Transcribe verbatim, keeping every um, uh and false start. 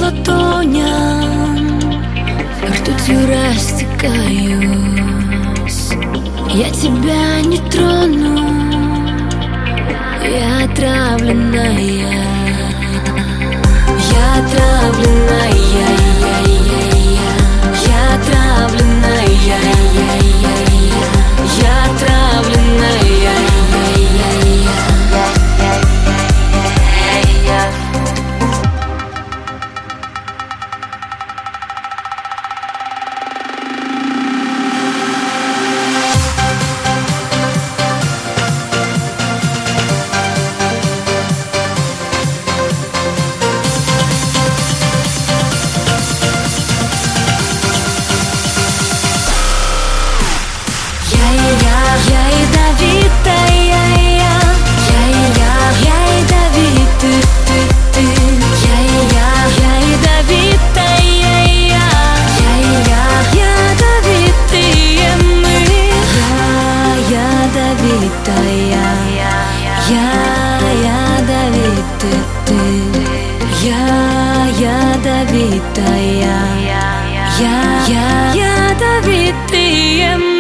ладоням, ртутью растекаюсь. Я тебя не трону, я отравленная, я отравленная, я, я отравленная, я, я отравленная, я, я ядовитая, я, я, я ядовитый, ты, ты, я, я, я ядовитая, я, я, я ядовитые мы, я ядовитая, я ядовитый, ты, я ядовитая, я, я ядовитые мы.